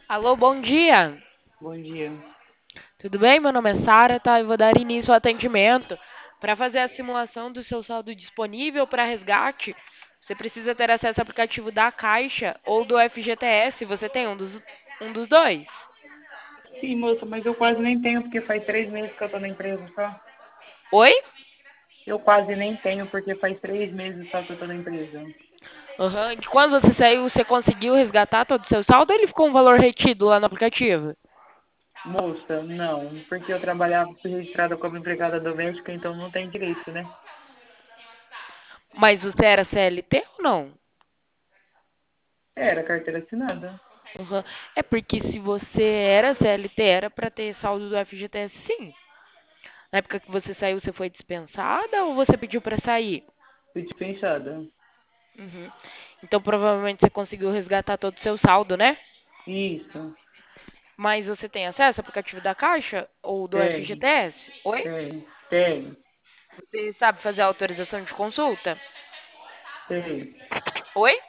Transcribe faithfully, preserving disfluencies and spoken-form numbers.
Alô, bom dia. Bom dia. Tudo bem? Meu nome é Sara, tá? Eu vou dar início ao atendimento. Para fazer a simulação do seu saldo disponível para resgate, você precisa ter acesso ao aplicativo da Caixa ou do F G T S. Você tem um dos, um dos dois? Sim, moça, mas eu quase nem tenho, porque faz três meses que eu tô na empresa só. Oi? Eu quase nem tenho, porque faz três meses só que eu tô na empresa. Aham. De quando você saiu, você conseguiu resgatar todo o seu saldo ou ele ficou um valor retido lá no aplicativo? Moça, não, porque eu trabalhava, fui registrada como empregada doméstica, então não tem direito, né? Mas você era C L T ou não? Era carteira assinada. Aham. É porque se você era C L T, era para ter saldo do F G T S, sim. Na época que você saiu, você foi dispensada ou você pediu para sair? Fui dispensada. Uhum. Então provavelmente você conseguiu resgatar todo o seu saldo, né? Isso, Mas você tem acesso ao aplicativo da Caixa ou do tem, F G T S? Oi? tem, tem, Você sabe fazer a autorização de consulta? tem. Oi?